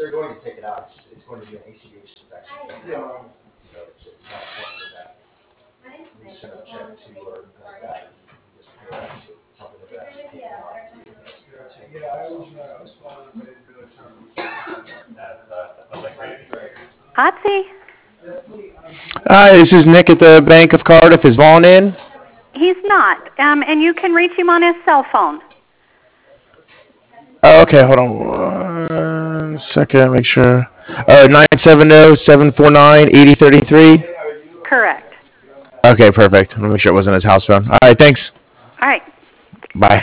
they're going to take it out. It's going to be an ACH inspection. So it's not something that you send a check to or anything like that. You just pay it. It's something that they're actually taking out. Otzi, Hi, this is Nick at the Bank of Cardiff. Is Vaughn in? he's not, and you can reach him on his cell phone. Oh, okay, hold on 1 second, make sure. 970-749-8033. Correct. Okay, perfect. Let me make sure it wasn't his house phone. All right, thanks. All right. Bye.